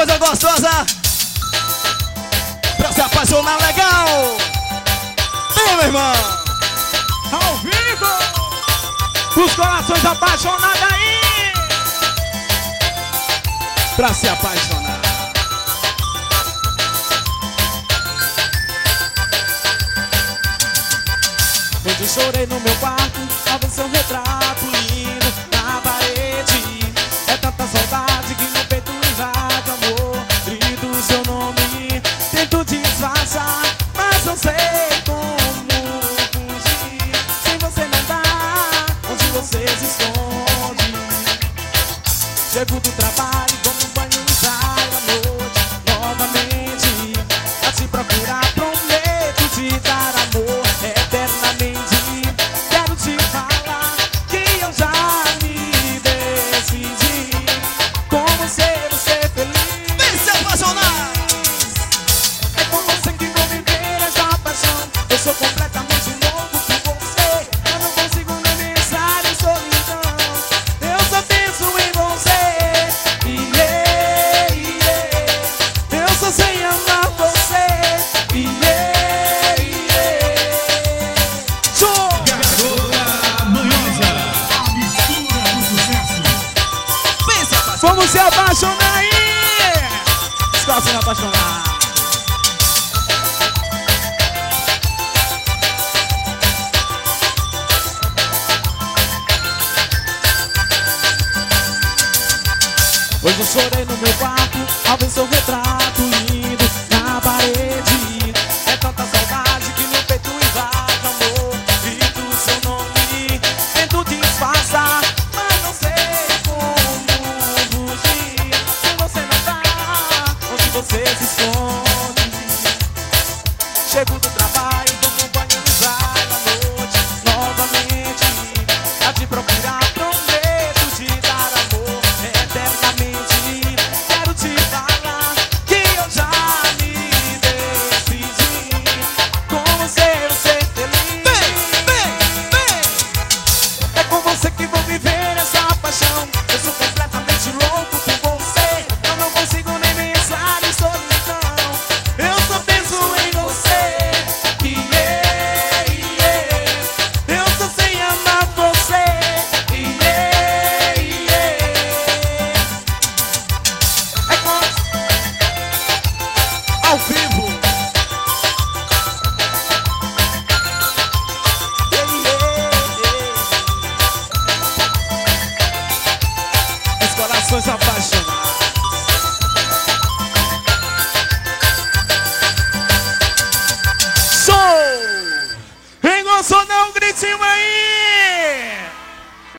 coisa gostosa pra se apaixonar legal. Vem, meu irmão. Ao vivo, os corações apaixonados aí. Pra se apaixonar. Hoje chorei no meu quarto ao ver seu retrato lindo na parede. É tanta saudade que no peito invade amor. Grito o seu nome, tento disfarçar, mas não sei como fugir. Sem você não dá, onde você se esconde. Chego do trabalho, tomo um banho e saio à noite novamente a te procurar, prometo te dar amor eternamente. Quero te falar que eu já me decidi. Como ser você feliz? Vem se apaixonar. É com você que vou viver essa paixão. Eu sou completamente louco por você. Eu não consigo nem pensar em solidão. Eu só penso em você. Eu só sei amar você. Garota manhosa, a mistura do sucesso. Vem se apaixonar. Vamos se apaixonar aí! Está se apaixonar. Hoje eu chorei no meu quarto ao ver seu retrato lindo na parede. É tanta saudade que no peito invade amor. Grito o seu nome, tento disfarçar, mas não sei como fugir. Se você não tá, onde você se esconde. Chego do trabalho, tomo um banho e saio à noite novamente a te procurar, prometo te dar amor eternamente. Quero te falar que eu já me decidi. Como ser feliz? É com você que vou viver essa paixão. Eu sou completamente louco por você. Eu não consigo nem pensar em solidão. Eu só penso em você. Eu só sei amar você. É com... Ao vivo. Os corações apaixonados. Show! Quem gostou, dá um gritinho aí!